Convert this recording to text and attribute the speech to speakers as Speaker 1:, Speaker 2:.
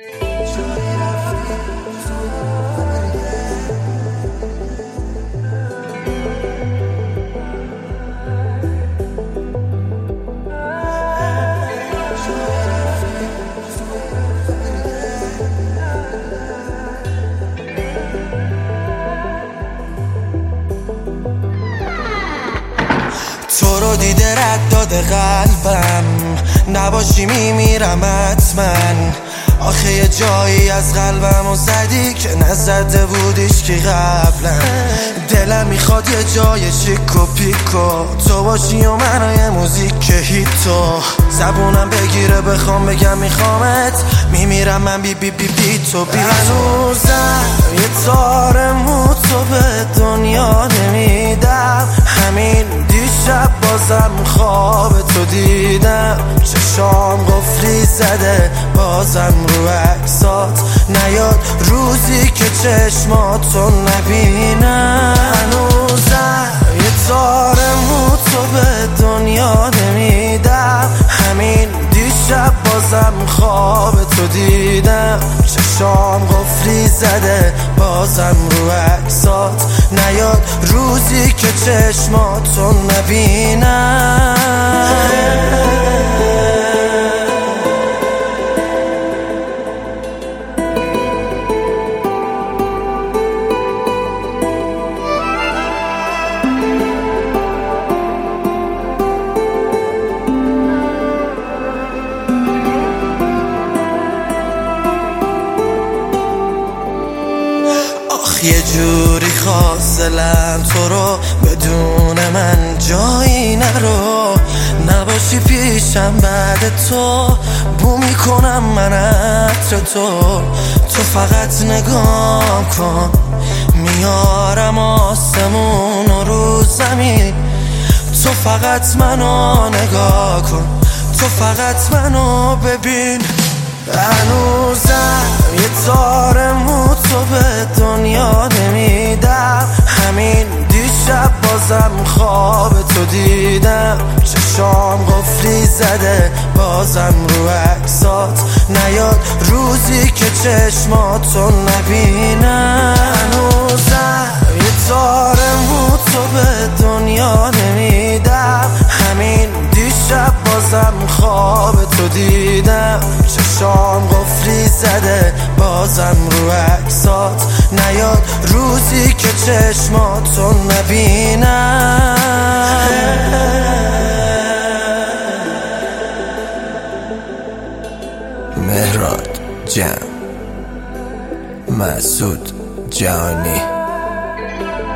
Speaker 1: تو رو دیده رد داده قلبم، نباشی میمیرم حتما. آخه یه جایی از قلبمو زدی که نزده بودیش که قبلا. دلم میخواد یه جای شیک و پیکو تو باشی و من یه موزیک هیتو. زبونم بگیره بخوام بگم میخوامت، میمیرم من بی بی بی بی تو بی. هنوزم یه تار مو تو به دنیا نمیدم، همین دیشب بازم خواب تو دیدم. چشام قفلی زده بازم رو عکسات نیاد روزی که چشماتو نبینم. هنوزم یه تار مو تو به دنیا نمیدم، همین دیشب بازم خواب تو دیدم. چشام قفلی زده بازم رو عکسات نیاد روزی که چشماتو نبینم. یه جوری خواستلم تو رو بدون من جایی نرو. نباشی پیشم بعد تو بو میکنم من عطر تو فقط نگاه کن، میارم آسمون و رو زمین. تو فقط منو نگاه کن، تو فقط منو ببین. هنوزم یه تار مو تو به دنیا نمیدم، همین دیشب بازم خواب تو دیدم. چشام قفلی زده بازم رو عکسات نیاد روزی که چشماتو نبینم. هنوزم یه تار مو تو به دنیا نمیدم، همین دیشب بازم خواب تو دیدم. چشام قفلی زده بازم رو عکسات نیاد روزی که چشماتو نبینم.
Speaker 2: مهراد جان، مسعود جانی.